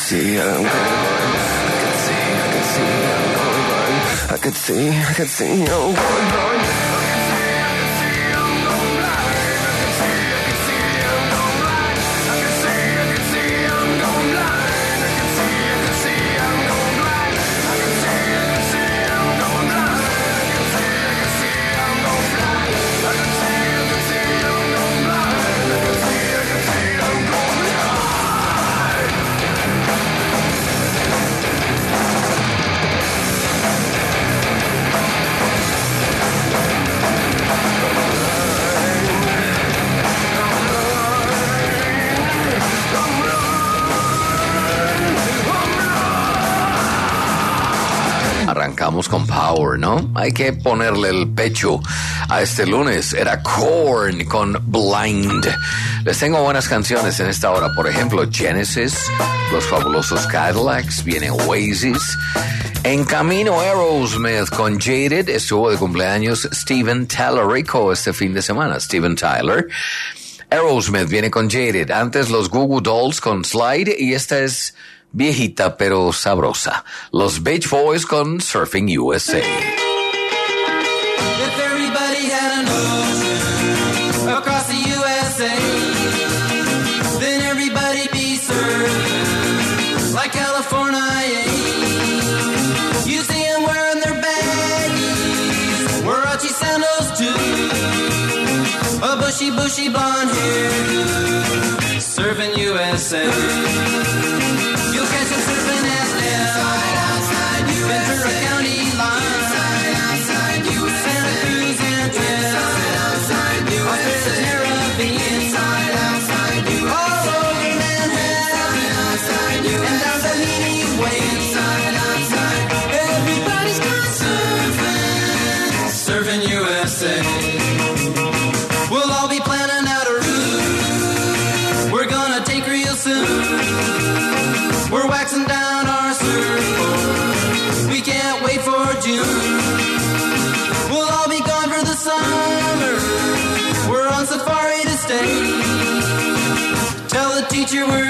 see I'm going. I could see I'm going. Arrancamos con Power, ¿no? Hay que ponerle el pecho a este lunes. Era Korn con Blind. Les tengo buenas canciones en esta hora. Por ejemplo, Genesis, Los Fabulosos Cadillacs, viene Oasis. En camino, Aerosmith con Jaded. Estuvo de cumpleaños Steven Tyler este fin de semana. Steven Tyler. Aerosmith viene con Jaded. Antes los Goo Goo Dolls con Slide. Y esta es viejita pero sabrosa. Los Beach Boys con Surfing USA. If everybody had an ocean across the USA, then everybody be surfing like California. You see them wearing their baggies, Warachi sandals too, a bushy blonde hair, surfing USA. You'll catch them surfing at outside Ventura County line, outside Santa Cruz and outside off the Caribbean, outside all over Manhattan, and down Tahiti Way, outside. Everybody's gone surfing USA. We'll all be planning out a route we're gonna take real soon. We're waxing down our surfboard. We can't wait for June. We'll all be gone for the summer. We're on safari to stay. Tell the teacher we're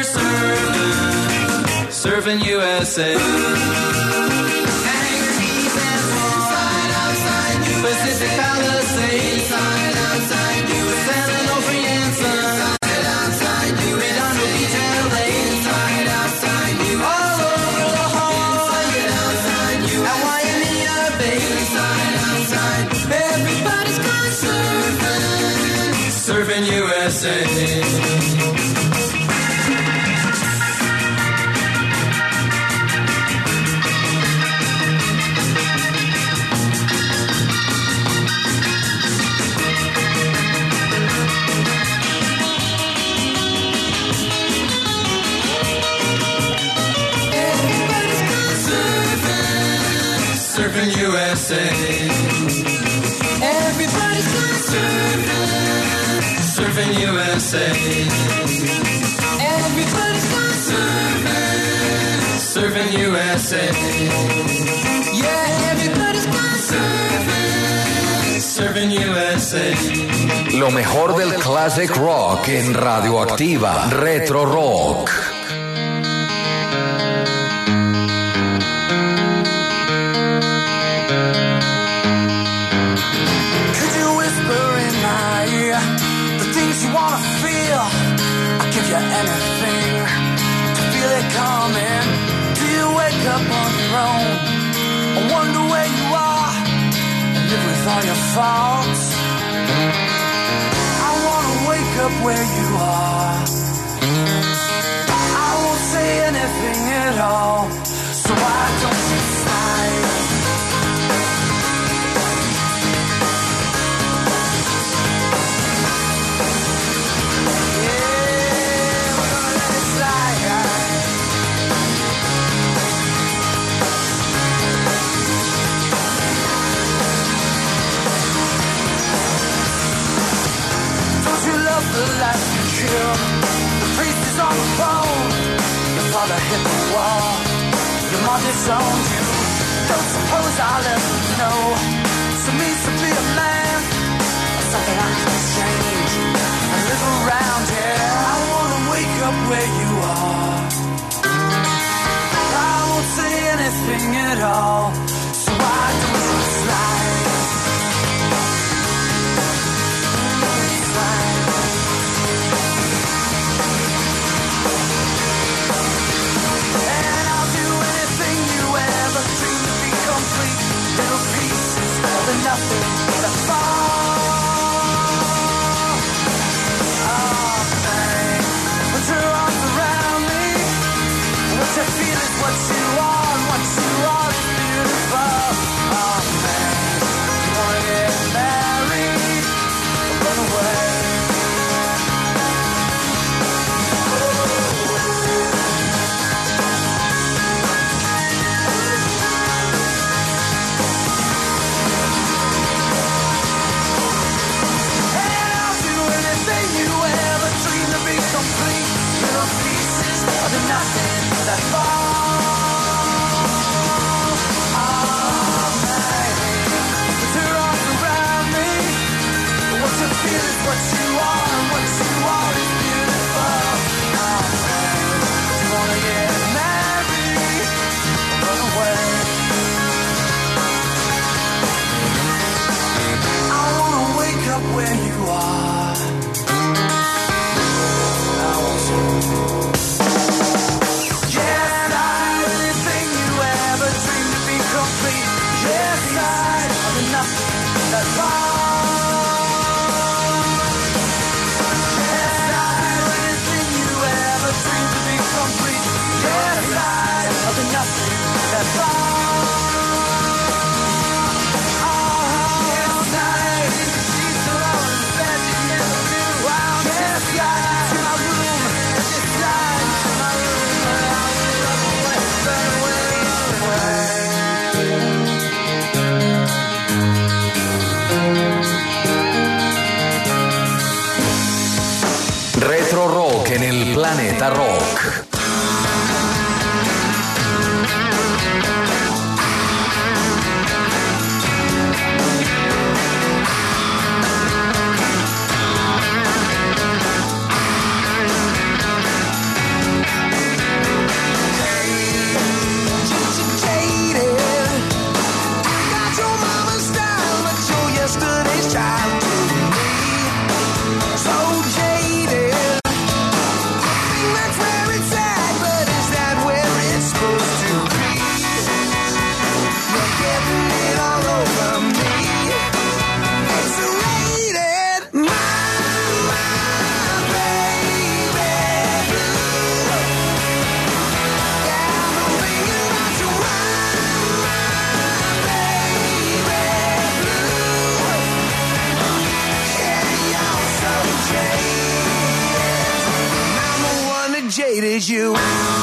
surfing USA. Hangar Keys and outside Pacific Palisades, outside San Onofre and Sun, outside Redondo Beach, LA, outside all over La Jolla, outside at Waimea Bay, outside. Everybody's gone surfing USA. Surfing USA. Everybody's gone surfing USA. Everybody's gone surfing USA. Yeah, everybody's gone surfing USA. Lo mejor del classic rock en Radioactiva Retro Rock. Anything to feel it coming. Do you wake up on your own? I wonder where you are and live with all your faults. I wanna wake up where you are. I won't say anything at all, so why don't you sigh? The life you kill. The priest is on the phone. Your father hit the wall. Your mom disowned you. Don't suppose I'll ever know. So means to be a man. Something I can change. And live around here. I wanna wake up where you are. Retro Rock en el Planeta Rock. Jaded you.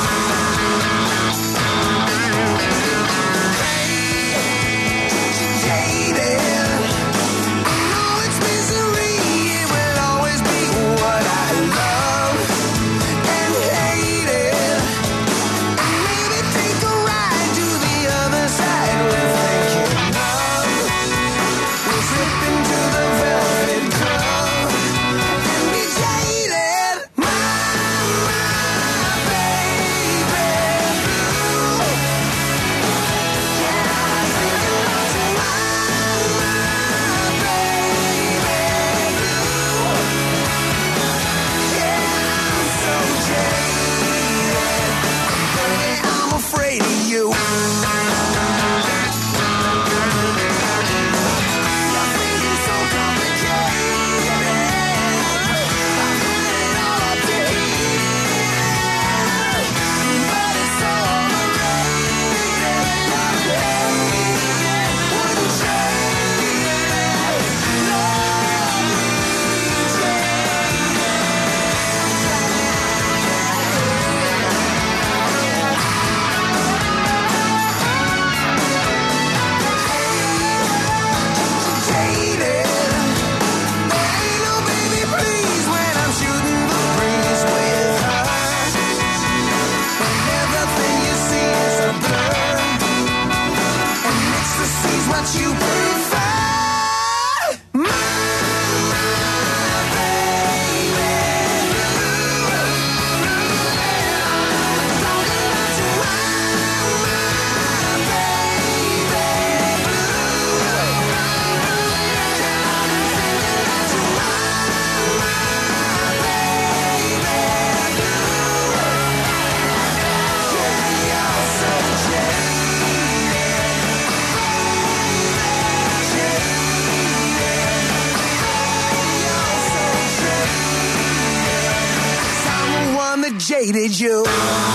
Jaded you.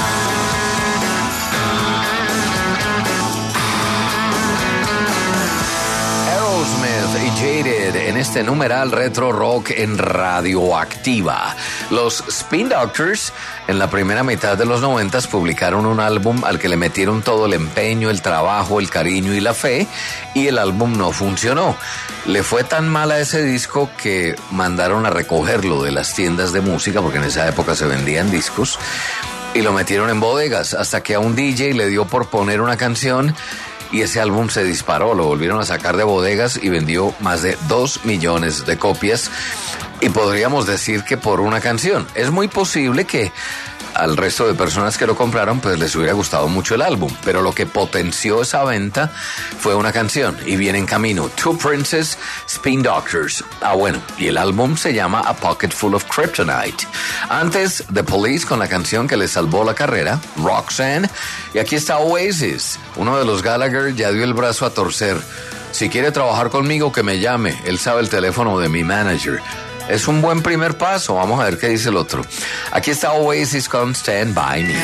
Aerosmith y Jaded en este numeral Retro Rock en Radioactiva. Los Spin Doctors en la primera mitad de los 90 publicaron un álbum al que le metieron todo el empeño, el trabajo, el cariño y la fe, y el álbum no funcionó. Le fue tan mal a ese disco que mandaron a recogerlo de las tiendas de música, porque en esa época se vendían discos, y lo metieron en bodegas, hasta que a un DJ le dio por poner una canción y ese álbum se disparó. Lo volvieron a sacar de bodegas y vendió más de 2 millones de copias, y podríamos decir que por una canción. Es muy posible que al resto de personas que lo compraron pues les hubiera gustado mucho el álbum, pero lo que potenció esa venta fue una canción, y viene en camino Two Princes, Spin Doctors. Bueno, y el álbum se llama A Pocket Full of Kryptonite. Antes, The Police con la canción que les salvó la carrera, Roxanne, y aquí está Oasis. Uno de los Gallagher ya dio el brazo a torcer. Si quiere trabajar conmigo, que me llame, él sabe el teléfono de mi manager. Es un buen primer paso. Vamos a ver qué dice el otro. Aquí está Oasis con Stand By Me.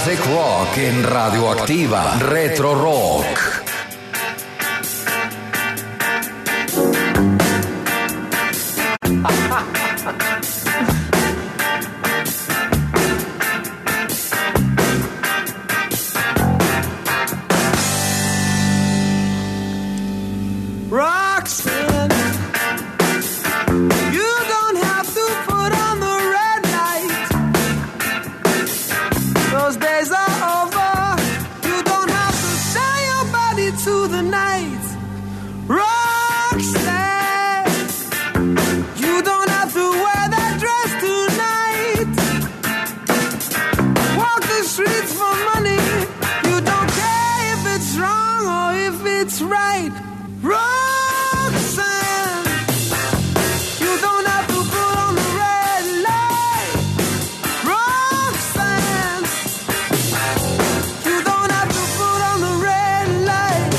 Classic Rock en Radioactiva. Retro Rock. Roxanne, you don't have to put on the red light. Those days are over. You don't have to sell your body to the night. Roxanne, you don't have to wear that dress tonight. Walk the streets for money. You don't care if it's wrong or if it's right. Roxanne, you don't have to put on the red light. Roxanne, you don't have to put on the red light.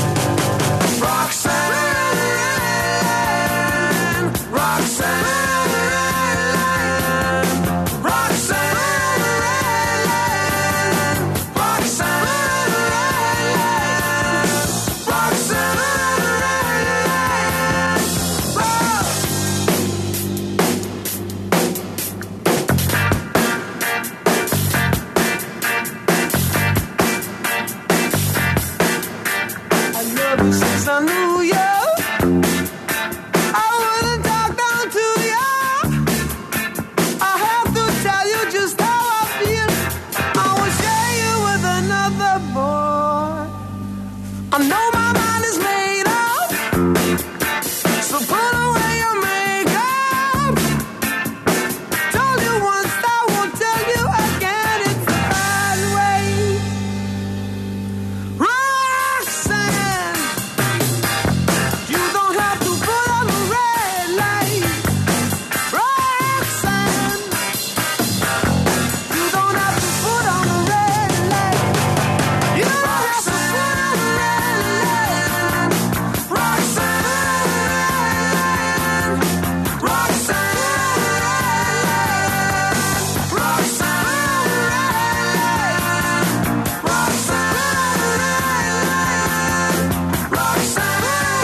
Roxanne, Roxanne, Roxanne, Roxanne, Roxanne. Since I knew you, I wouldn't talk down to you. I have to tell you just how I feel. I will share you with another boy. I know my mind is made up, so put away your makeup. Told you once, I won't tell you again. It's the right way. Roxanne, you don't have to put on the red light. Roxanne, you don't have to put on the red light. You don't have to put on the red light. Roxanne, Roxanne, Roxanne, Roxanne,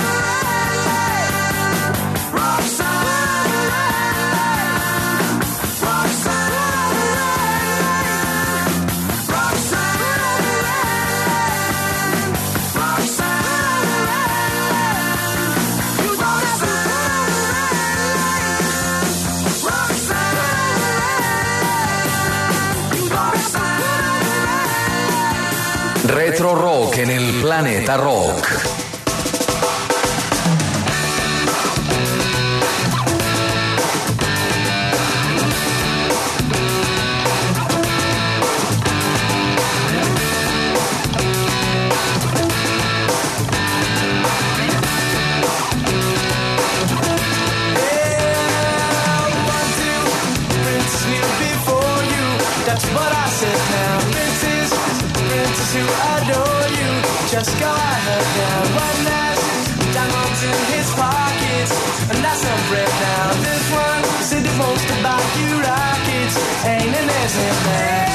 Retro Rock en el Planeta Rock. That's what I said now. Princess who adore you. Just go ahead now. One last diamonds in his pockets, and that's some bread now. This one said he wants to buy you rockets. Ain't an answer now.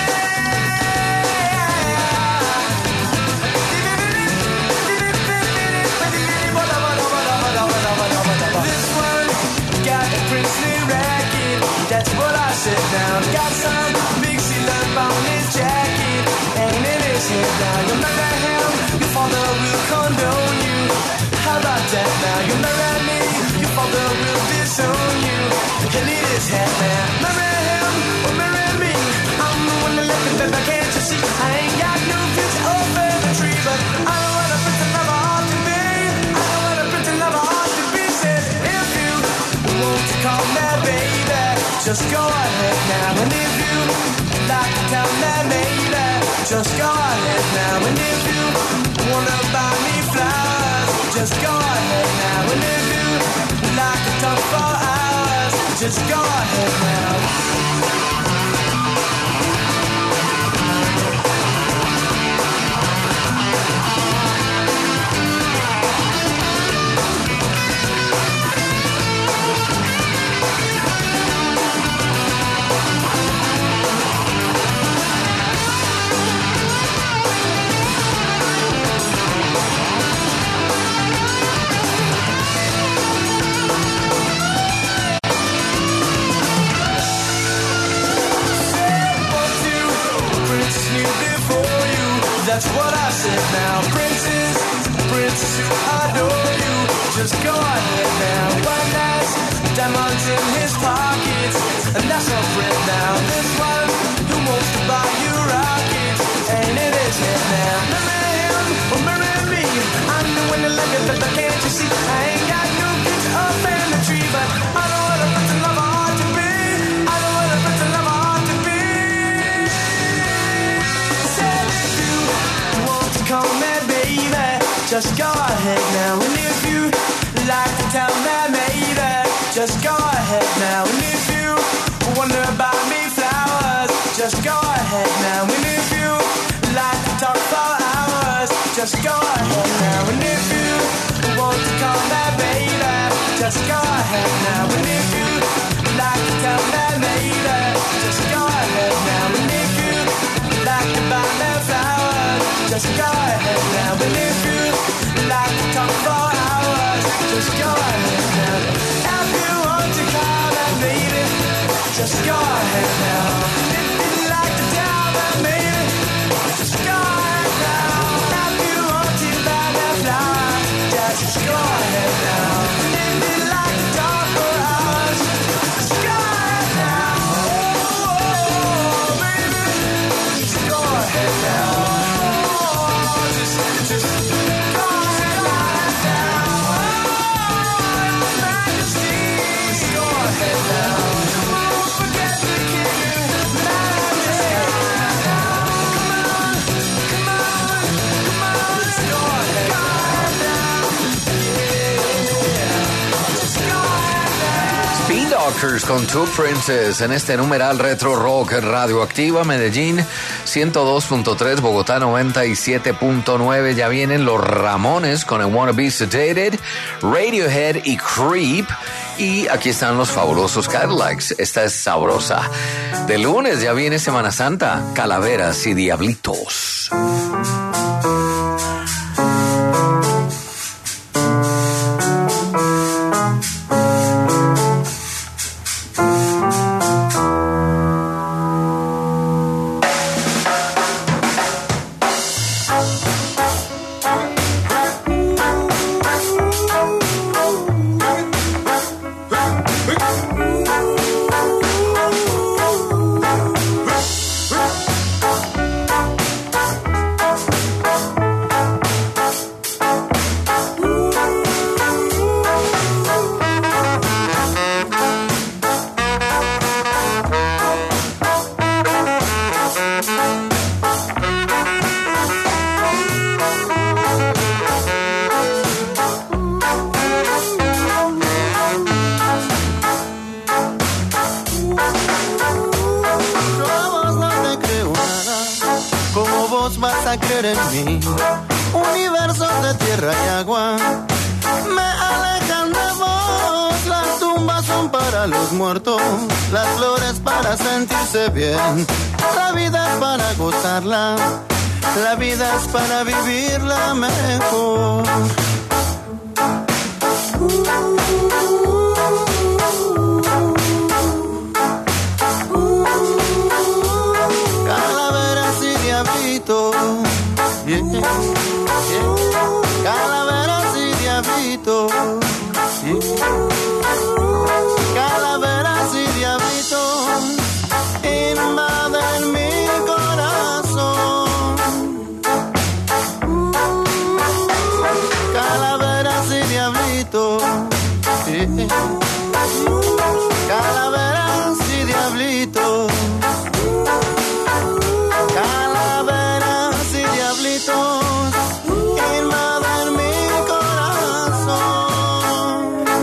This one got a princely racket. That's what I said now. Got some big seal up on his jacket. Ain't in his head now. You marry him, your father will condone you. How about that now? You marry me, your father will disown you. You need his head now. Marry him or marry me. I'm the one that left it, baby, can't you see? I ain't got no future over the tree, but I don't want a prince of a heart to be. I don't want a prince of a heart to be. Said if you want to call me baby, just go ahead now. And if you like to tell me maybe, just go ahead now. And if you wanna buy me flowers, just go ahead now. And if you like to talk for hours, just go ahead now. now. Princess, I adore you. Just go ahead now. One has diamonds in his pockets, and that's no friend now. This one who wants to buy you rockets, ain't it his head now? Marry him or marry me. I'm the one that look at, but can't you see? I ain't got no kids up in the tree, but I know what a prince and lover ought to be. I know what a prince and lover ought to be. Said if you want to come there, baby, just go ahead now. And if you like to tell me, maybe, just go ahead now. And if you wonder about me flowers, just go ahead now. And if you like to talk for hours, just go ahead now. And if you want to call me baby, just go ahead now. And if you like to tell me maybe, just go ahead now. And if you like to buy me flowers, just go ahead now. And if you like to talk for hours, just go ahead now. If you want to call me baby, just go ahead now. If you like to tell me maybe, just go ahead now. If you want to buy me flowers, just go ahead now. If you like to talk for hours, just go ahead now. Oh, baby, just go ahead now. Just go ahead now. Oh, Majesty, just go ahead now. Don't forget the king, Majesty. Come on, just go ahead now. Just go ahead now. Spin Doctors con Two Princes en este numeral Retro Rock Radioactiva. Medellín 102.3, Bogotá 97.9. Ya vienen los Ramones con I Wanna Be Sedated, Radiohead y Creep. Y aquí están los fabulosos Cadillacs. Esta es sabrosa. De lunes ya viene Semana Santa, Calaveras y Diablitos. Vas a creer en mí, universos de tierra y agua me alejan de vos. Las tumbas son para los muertos, las flores para sentirse bien. La vida es para gozarla, la vida es para vivirla mejor. Calaveras y diablitos, yeah, yeah. Calaveras y diablitos, yeah. Calaveras y diablitos invaden mi corazón. Calaveras y diablitos, yeah. Calaveras y diablitos. Calaveras y diablitos invaden mi corazón.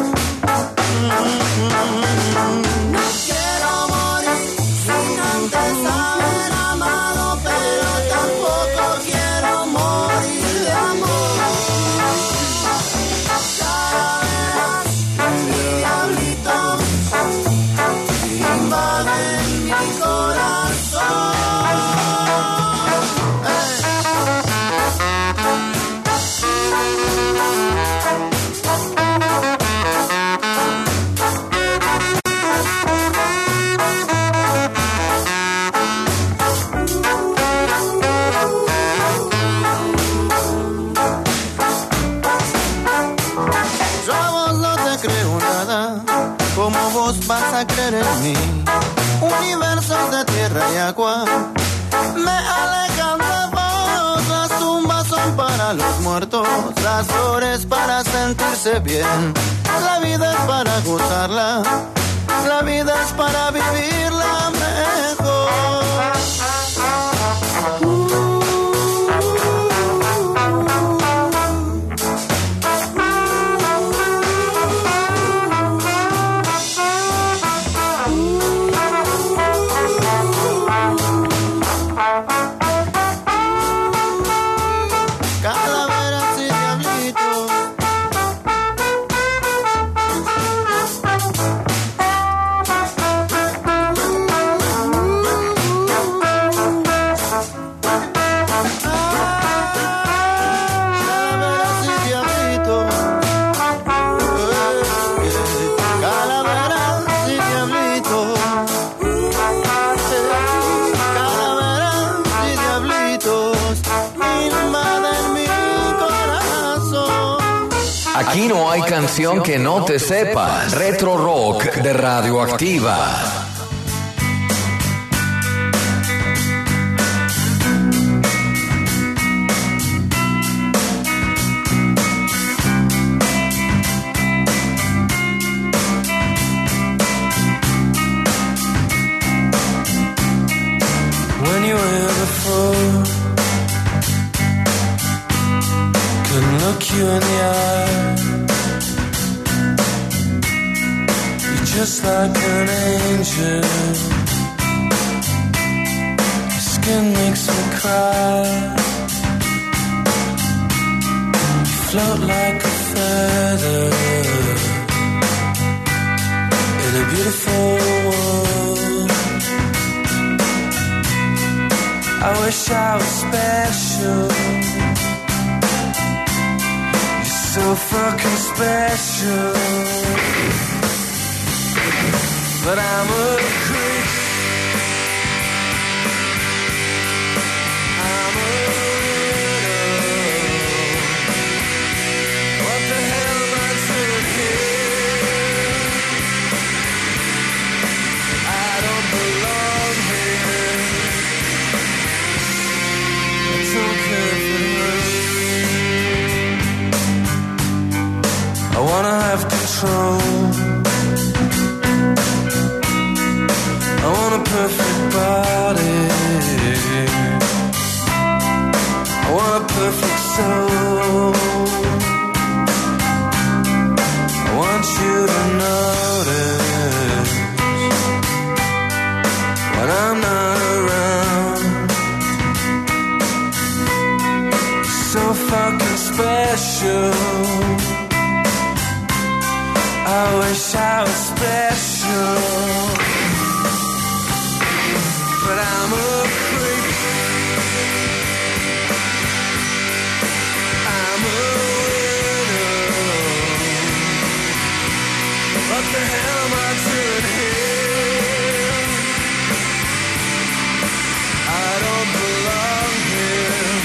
No quiero morir sin antes haber amado, pero tampoco quiero morir de amor. Calaveras y diablitos invaden mi corazón. ¿cómo vos vas a creer en mí? Universos de tierra y agua me alejan de vos. Las tumbas son para los muertos, las flores para sentirse bien. La vida es para gozarla, la vida es para vivirla mejor. Aquí no hay canción que no te sepas. Retro Rock de Radioactiva. When you were before, couldn't look you in the eye. You're just like an angel. Your skin makes me cry. You float like a feather in a beautiful world. I wish I was special. You're so fucking special. But I'm a creep. I'm a widow. What the hell am I doing here? I don't belong here. I don't care if it hurts. I wanna have control. I want a perfect body. I want a perfect soul. I want you to notice when I'm not around. You're so fucking special. I wish I was special. But I'm a creep. I'm a widow. What the hell am I doing here? I don't belong here.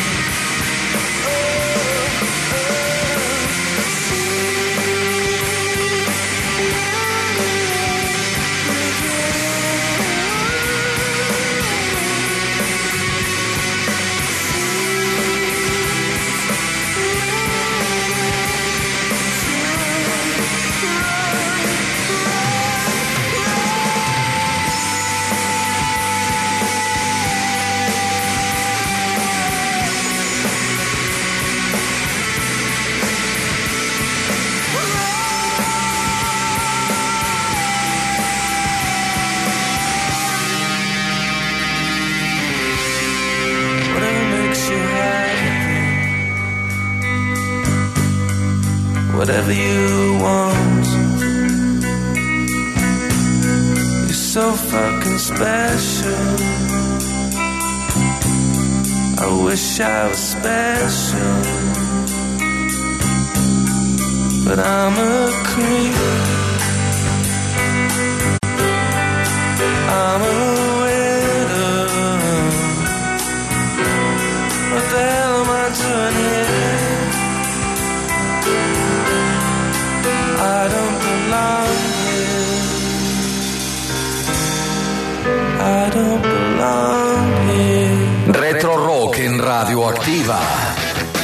Whatever you want. You're so fucking special. I wish I was special. But I'm a creep. I'm a widow. What the hell am I doing here? I don't belong here. Radioactiva.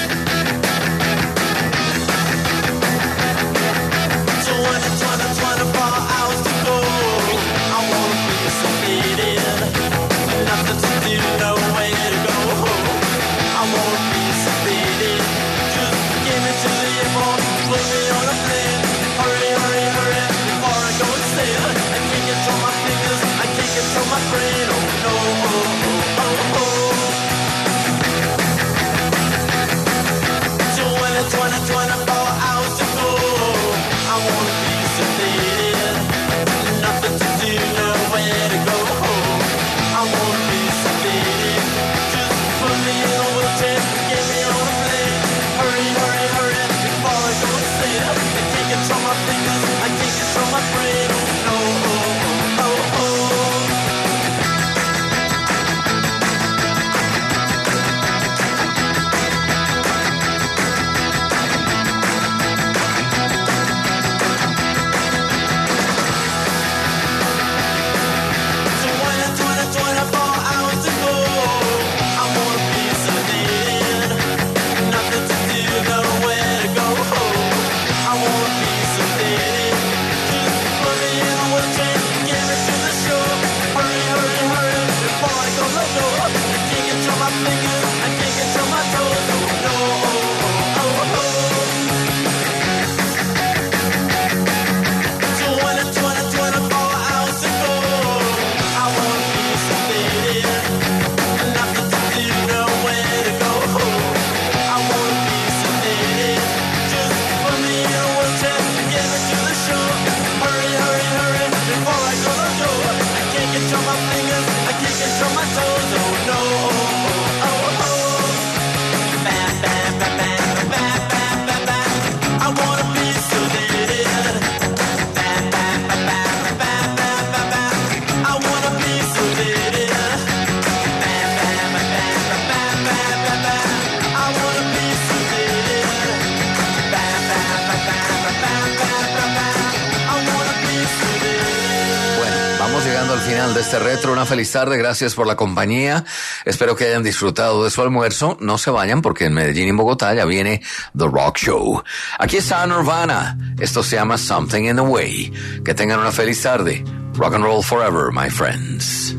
De este retro, una feliz tarde, gracias por la compañía, espero que hayan disfrutado de su almuerzo, no se vayan porque en Medellín y en Bogotá ya viene The Rock Show. Aquí está Nirvana, esto se llama Something in the Way, que tengan una feliz tarde, rock and roll forever, my friends.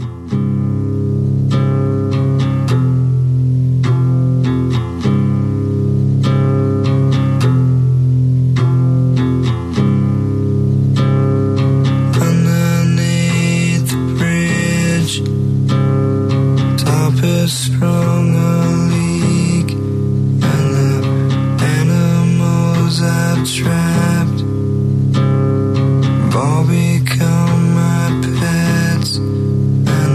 Sprung a leak, and the animals I've trapped have all become my pets.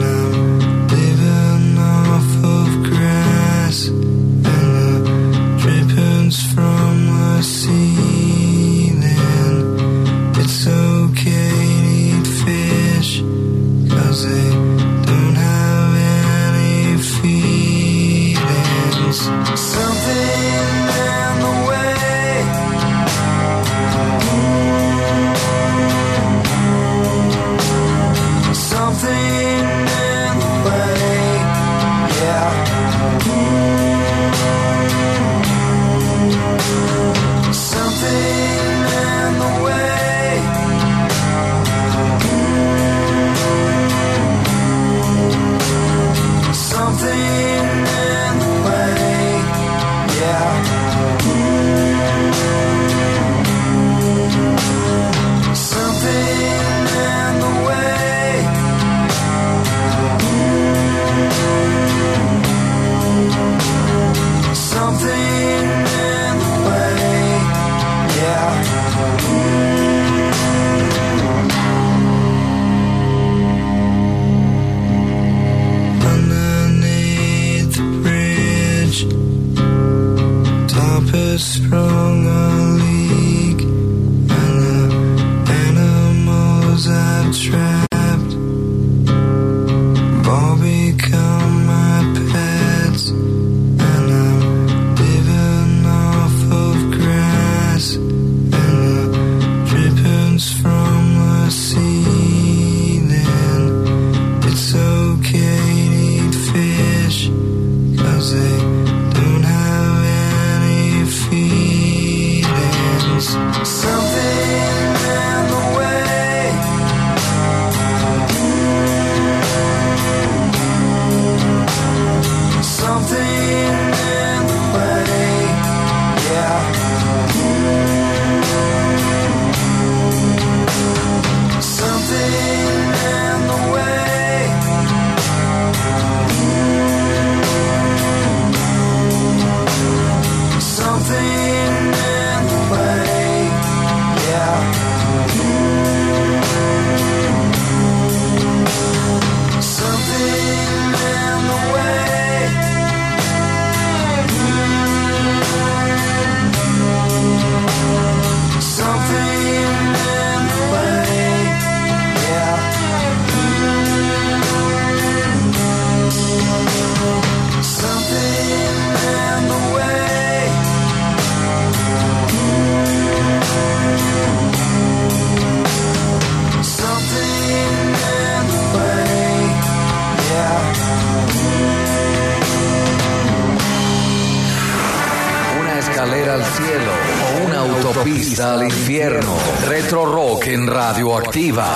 autopista al infierno. Retro Rock en Radioactiva.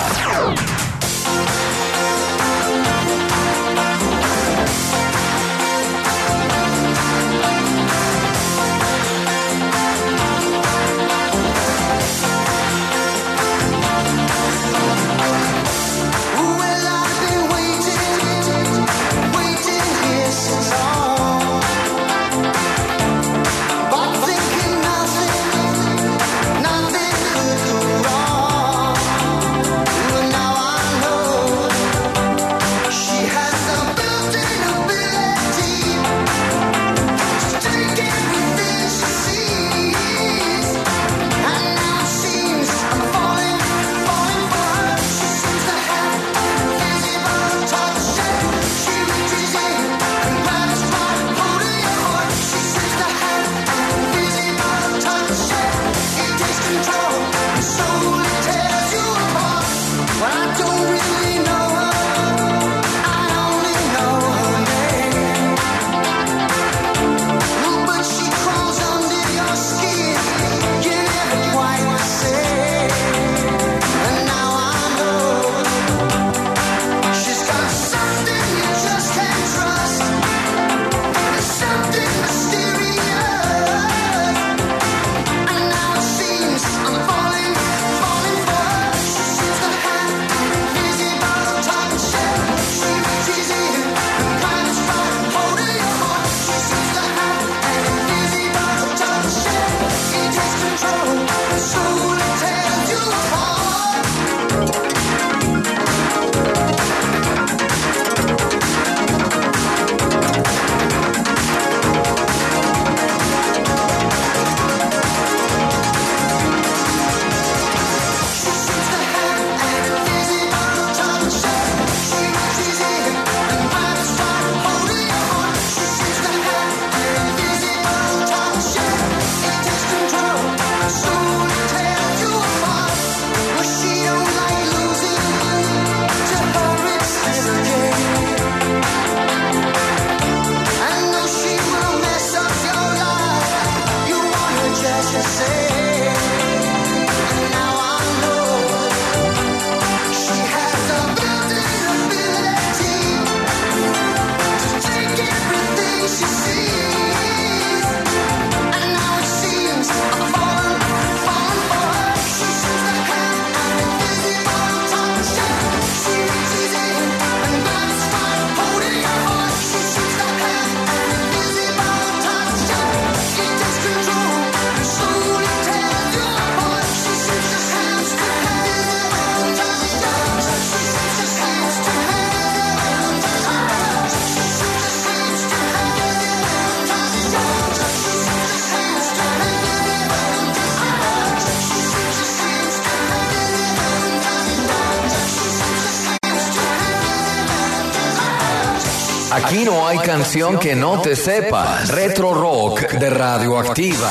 Aquí no hay canción que no te sepas. Retro Rock de Radioactiva.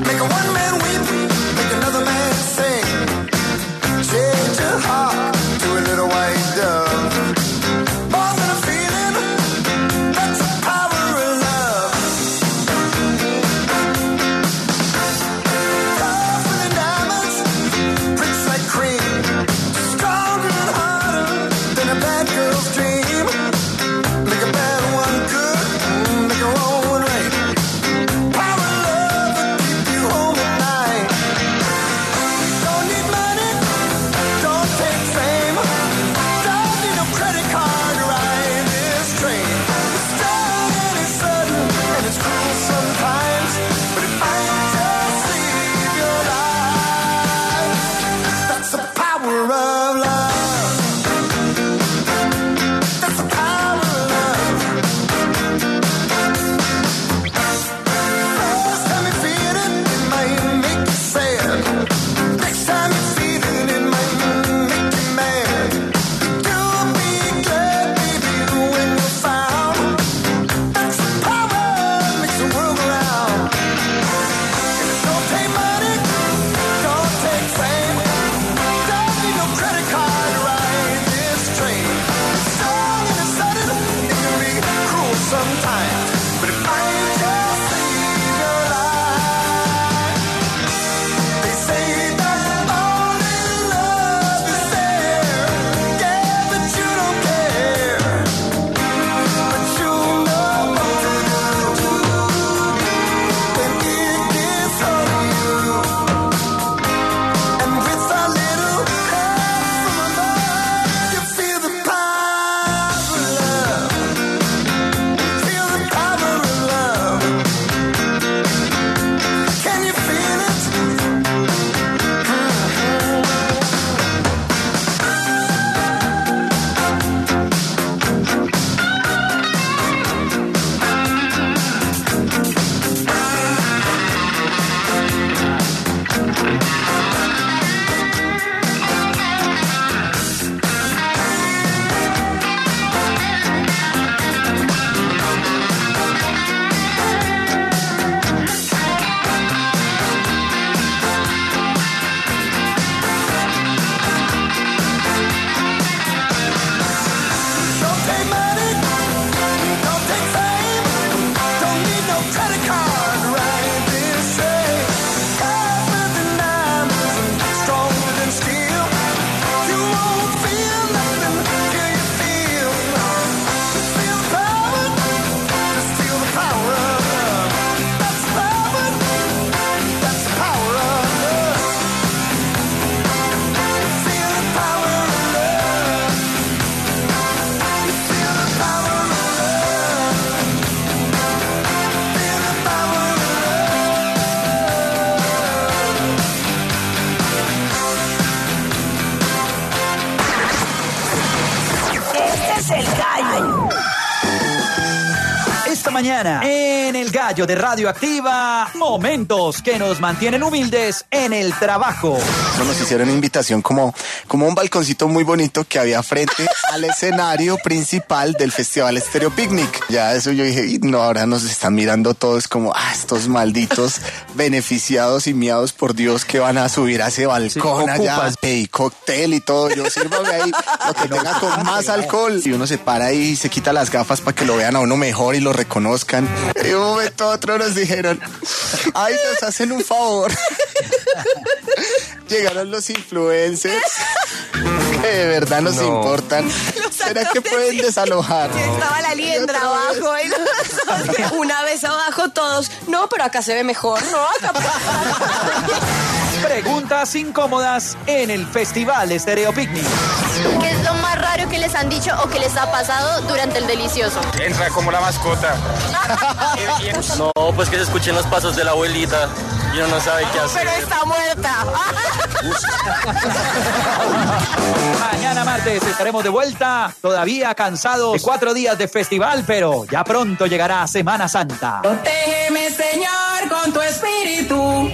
Make another man sing. Change your heart to mañana, en El Gallo de Radioactiva, momentos que nos mantienen humildes en el trabajo. Nos hicieron una invitación como un balconcito muy bonito que había frente al escenario principal del Festival Estéreo Picnic. Ya eso yo dije, no, ahora nos están mirando todos como, estos malditos beneficiados y miados por Dios que van a subir a ese balcón allá. Y cóctel y todo, yo sírvame ahí lo que tenga con más alcohol. Y uno se para ahí y se quita las gafas para que lo vean a uno mejor y lo reconozcan. Y un momento a otro nos dijeron, nos hacen un favor. Llegaron los influencers que de verdad nos importan. ¿Será que pueden desalojar? Estaba la liendra abajo. Una vez abajo todos, no, pero acá se ve mejor, ¿no? Preguntas incómodas en el Festival Estéreo Picnic. ¿Qué es lo más raro que les han dicho o que les ha pasado durante el delicioso? Entra como la mascota. No, pues que se escuchen los pasos de la abuelita y uno no sabe qué hacer. Pero está muerta. Mañana martes estaremos de vuelta, todavía cansados de 4 días de festival, pero ya pronto llegará Semana Santa. Protégeme, Señor, con tu espíritu.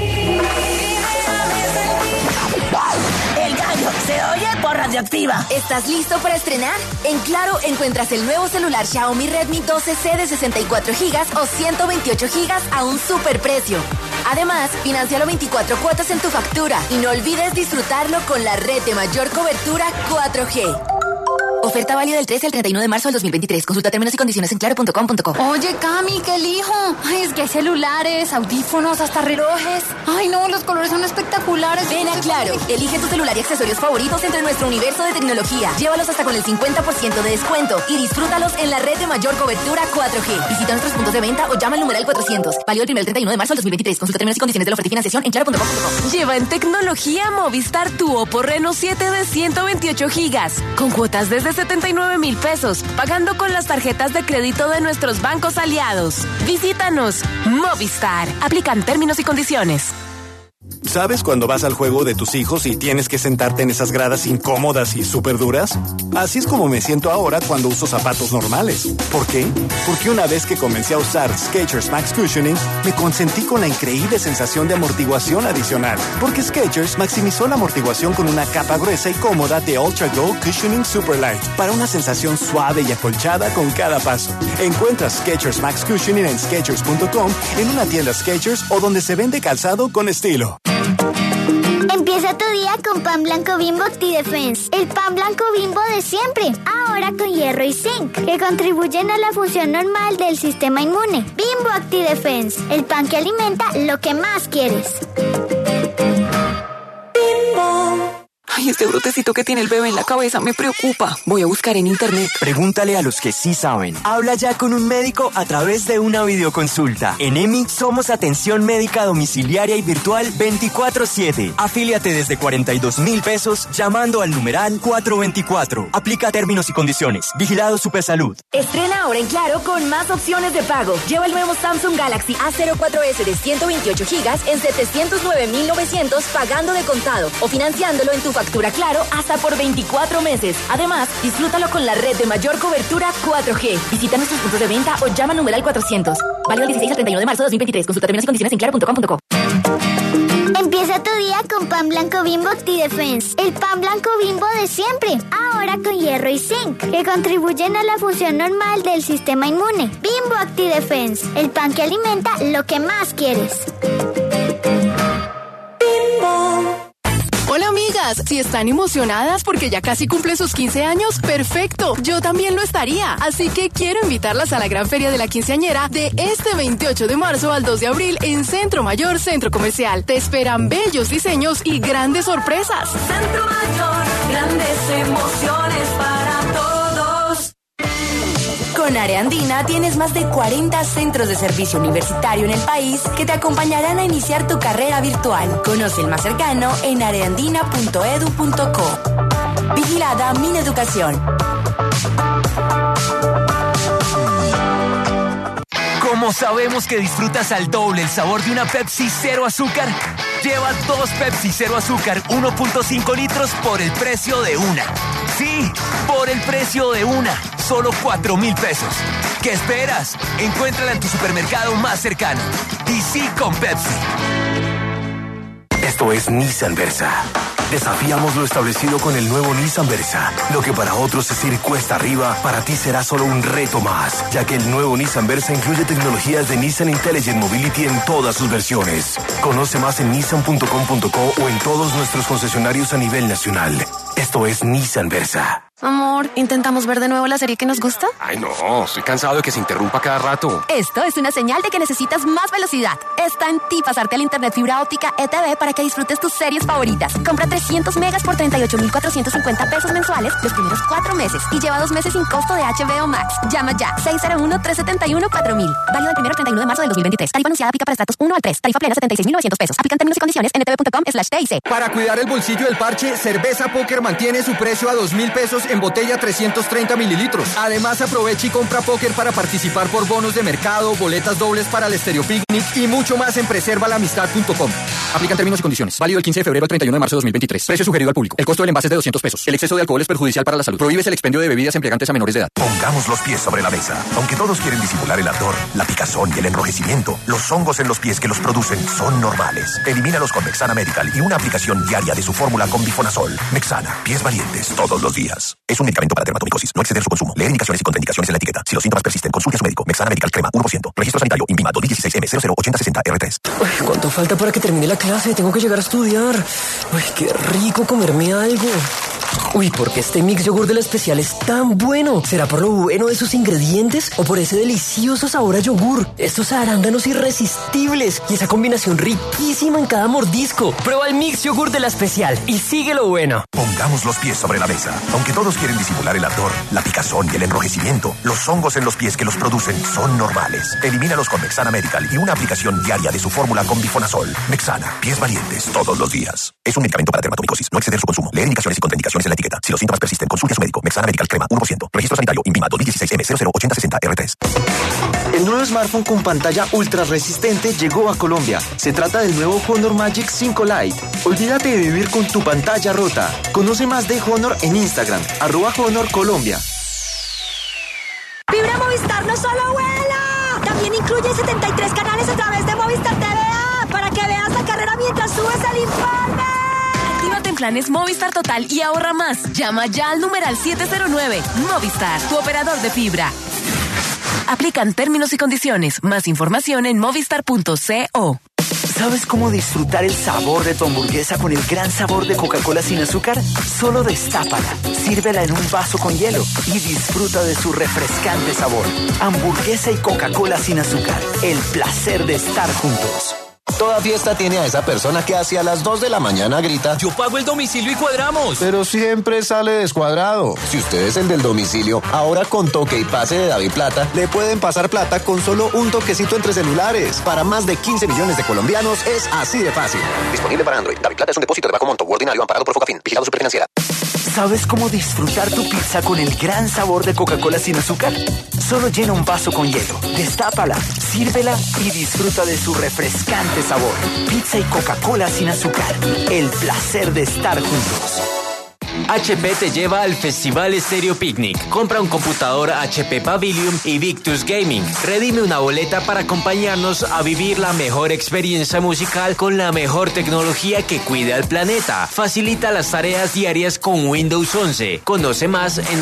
El Gallo se oye por Radioactiva. ¿Estás listo para estrenar? En Claro encuentras el nuevo celular Xiaomi Redmi 12C de 64 GB o 128 GB a un superprecio. Además, financialo 24 cuotas en tu factura y no olvides disfrutarlo con la red de mayor cobertura 4G. Oferta válida del 13 al 31 de marzo del 2023. Consulta términos y condiciones en claro.com.co. Oye, Cami, ¿qué elijo? Ay, es que hay celulares, audífonos, hasta relojes. Ay, no, los colores son espectaculares. Ven a Claro, elige tu celular y accesorios favoritos entre nuestro universo de tecnología. Llévalos hasta con el 50% de descuento y disfrútalos en la red de mayor cobertura 4G. Visita nuestros puntos de venta o llama al numeral 400. Válido el 1 al 31 de marzo del 2023. Consulta términos y condiciones de la oferta y financiación en claro.com.co. Lleva en tecnología Movistar tu Oppo Reno 7 de 128 GB con cuotas desde 79,000 pesos, pagando con las tarjetas de crédito de nuestros bancos aliados. Visítanos, Movistar. Aplican términos y condiciones. ¿Sabes cuando vas al juego de tus hijos y tienes que sentarte en esas gradas incómodas y súper duras? Así es como me siento ahora cuando uso zapatos normales. ¿Por qué? Porque una vez que comencé a usar Skechers Max Cushioning, me consentí con la increíble sensación de amortiguación adicional. Porque Skechers maximizó la amortiguación con una capa gruesa y cómoda de Ultra Go Cushioning Super Light para una sensación suave y acolchada con cada paso. Encuentra Skechers Max Cushioning en Skechers.com, en una tienda Skechers o donde se vende calzado con estilo. Empieza tu día con pan blanco Bimbo Acti-Defense, el pan blanco Bimbo de siempre, ahora con hierro y zinc, que contribuyen a la función normal del sistema inmune. Bimbo Acti-Defense, el pan que alimenta lo que más quieres. Ay, este brotecito que tiene el bebé en la cabeza me preocupa. Voy a buscar en internet. Pregúntale a los que sí saben. Habla ya con un médico a través de una videoconsulta. En EMI somos atención médica domiciliaria y virtual 24/7. Afíliate desde 42,000 pesos llamando al numeral 424. Aplica términos y condiciones. Vigilado Supersalud. Estrena ahora en Claro con más opciones de pago. Lleva el nuevo Samsung Galaxy A04S de 128 GB en 709,900 pagando de contado o financiándolo en tu factura Claro hasta por 24 meses. Además, disfrútalo con la red de mayor cobertura 4G. Visita nuestros puntos de venta o llama al numeral 400. Válido del 16 al 31 de marzo de 2023. Consulta términos y condiciones en claro.com.co. Empieza tu día con pan blanco Bimbo Acti-Defense, el pan blanco Bimbo de siempre, ahora con hierro y zinc, que contribuyen a la función normal del sistema inmune. Bimbo Acti-Defense, el pan que alimenta lo que más quieres. Hola amigas, si están emocionadas porque ya casi cumple sus 15 años, perfecto, yo también lo estaría, así que quiero invitarlas a la gran feria de la quinceañera de este 28 de marzo al 2 de abril en Centro Mayor Centro Comercial. Te esperan bellos diseños y grandes sorpresas. Centro Mayor, grandes emociones para todos. Con Área Andina tienes más de 40 centros de servicio universitario en el país que te acompañarán a iniciar tu carrera virtual. Conoce el más cercano en areandina.edu.co. Vigilada Mineducación. ¿Cómo sabemos que disfrutas al doble el sabor de una Pepsi cero azúcar? Lleva 2 Pepsi cero azúcar 1.5 litros por el precio de una. Sí, por el precio de una. Solo 4,000 pesos. ¿Qué esperas? Encuéntrala en tu supermercado más cercano. DC con Pepsi. Esto es Nissan Versa. Desafiamos lo establecido con el nuevo Nissan Versa. Lo que para otros es ir cuesta arriba, para ti será solo un reto más, ya que el nuevo Nissan Versa incluye tecnologías de Nissan Intelligent Mobility en todas sus versiones. Conoce más en nissan.com.co o en todos nuestros concesionarios a nivel nacional. Esto es Nissan Versa. Amor, ¿intentamos ver de nuevo la serie que nos gusta? Ay, no, estoy cansado de que se interrumpa cada rato. Esto es una señal de que necesitas más velocidad. Está en ti pasarte al internet fibra óptica ETV para que disfrutes tus series favoritas. Compra 300 megas por 38,450 pesos mensuales los primeros 4 meses y lleva 2 meses sin costo de HBO Max. Llama ya, 601-371-4000. Válido el 1-31 de marzo del 2023. Tarifa anunciada aplica para estratos 1 al 3. Tarifa plena 76.900 pesos. Aplican términos y condiciones en etv.com/TIC. Para cuidar el bolsillo del parche, Cerveza Póker mantiene su precio a 2.000 pesos en botella 330 mililitros. Además, aprovecha y compra póker para participar por bonos de mercado, boletas dobles para el Estéreo Picnic y mucho más en preservalamistad.com. Aplican términos y condiciones. Válido el 15 de febrero al 31 de marzo de 2023. Precio sugerido al público. El costo del envase es de 200 pesos. El exceso de alcohol es perjudicial para la salud. Prohíbes el expendio de bebidas embriagantes a menores de edad. Pongamos los pies sobre la mesa. Aunque todos quieren disimular el ardor, la picazón y el enrojecimiento, los hongos en los pies que los producen son normales. Elimínalos con Mexana Medical y una aplicación diaria de su fórmula con bifonazol. Mexana, pies valientes todos los días. Es un medicamento para dermatomicosis. No exceder su consumo. Leer indicaciones y contraindicaciones en la etiqueta. Si los síntomas persisten, consulte a su médico. Mexana Medical Crema 1%. Registro sanitario INVIMA 2016 M008060R3. Uy, ¿cuánto falta para que termine la clase? Tengo que llegar a estudiar. Uy, qué rico comerme algo. Uy, ¿por qué este mix yogur de la especial es tan bueno? ¿Será por lo bueno de sus ingredientes o por ese delicioso sabor a yogur? Estos arándanos irresistibles y esa combinación riquísima en cada mordisco. Prueba el mix yogur de la especial y sigue lo bueno. Pongamos los pies sobre la mesa. Aunque todos quieren disimular el ardor, la picazón y el enrojecimiento, los hongos en los pies que los producen son normales. Elimínalos con Mexana Medical y una aplicación diaria de su fórmula con bifonazol. Mexana, pies valientes todos los días. Es un medicamento para dermatomicosis. No exceder su consumo. Leer indicaciones y contraindicaciones en la etiqueta. Si los síntomas persisten, consulte a su médico. Mexana Medical Crema 1%. Registro sanitario INVIMA 2016 M008060R3. El nuevo smartphone con pantalla ultra resistente llegó a Colombia. Se trata del nuevo Honor Magic 5 Lite. Olvídate de vivir con tu pantalla rota. Conoce más de Honor en Instagram, @Honor Colombia. Fibra Movistar no solo vuela, también incluye 73 canales a través de Movistar TVA para que veas la carrera mientras subes el informe. Actívate en planes Movistar Total y ahorra más. Llama ya al numeral 709. Movistar, tu operador de fibra. Aplican términos y condiciones. Más información en movistar.co. ¿Sabes cómo disfrutar el sabor de tu hamburguesa con el gran sabor de Coca-Cola sin azúcar? Solo destápala, sírvela en un vaso con hielo y disfruta de su refrescante sabor. Hamburguesa y Coca-Cola sin azúcar. El placer de estar juntos. Toda fiesta tiene a esa persona que hacia las 2 de la mañana grita: yo pago el domicilio y cuadramos. Pero siempre sale descuadrado. Si usted es el del domicilio, ahora con toque y pase de David Plata, le pueden pasar plata con solo un toquecito entre celulares. Para más de 15 millones de colombianos es así de fácil. Disponible para Android. David Plata es un depósito de bajo monto ordinario amparado por Focafin. Vigilado Superfinanciera. ¿Sabes cómo disfrutar tu pizza con el gran sabor de Coca-Cola sin azúcar? Solo llena un vaso con hielo, destápala, sírvela y disfruta de su refrescante sabor. Pizza y Coca-Cola sin azúcar. El placer de estar juntos. HP te lleva al Festival Estéreo Picnic. Compra un computador HP Pavilion y Victus Gaming. Redime una boleta para acompañarnos a vivir la mejor experiencia musical con la mejor tecnología que cuida al planeta. Facilita las tareas diarias con Windows 11. Conoce más en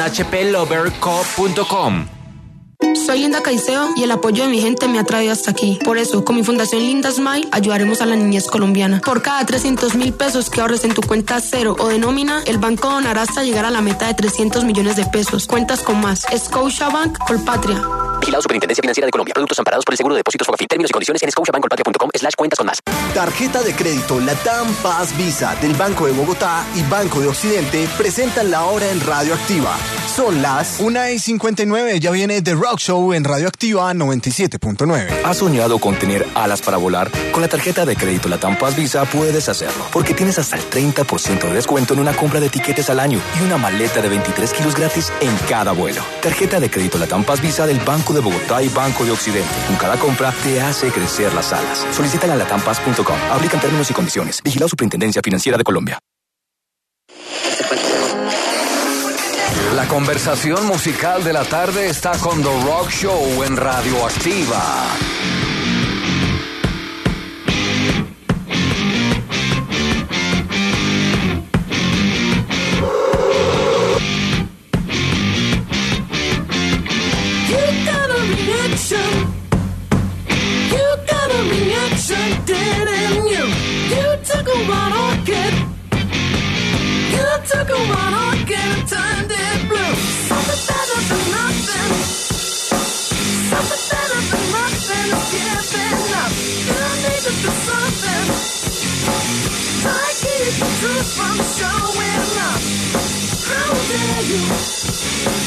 hploverco.com. Soy Linda Caicedo y el apoyo de mi gente me ha traído hasta aquí. Por eso, con mi fundación Linda Smile, ayudaremos a la niñez colombiana. Por cada 300.000 pesos que ahorres en tu cuenta cero o de nómina, el banco donará hasta llegar a la meta de 300 millones de pesos. Cuentas con más. Scotiabank Colpatria. Vigilado Superintendencia Financiera de Colombia. Productos amparados por el Seguro de Depósitos Focafin. Términos y condiciones en scotiabankcolpatria.com/cuentas con más. Tarjeta de crédito Latam Paz Visa del Banco de Bogotá y Banco de Occidente presentan la hora en Radioactiva. Son las 1:59. Ya viene The Rock Show en Radioactiva 97.9. ¿Has soñado con tener alas para volar? Con la tarjeta de crédito Latam Paz Visa puedes hacerlo, porque tienes hasta el 30% de descuento en una compra de tiquetes al año y una maleta de 23 kilos gratis en cada vuelo. Tarjeta de crédito Latam Paz Visa del Banco de Bogotá y Banco de Occidente. Con cada compra te hace crecer las alas. Solicítala en latampaz.com. Aplican términos y condiciones. Vigilado Superintendencia Financiera de Colombia. La conversación musical de la tarde está con The Rock Show en Radioactiva. From showing up, how dare you?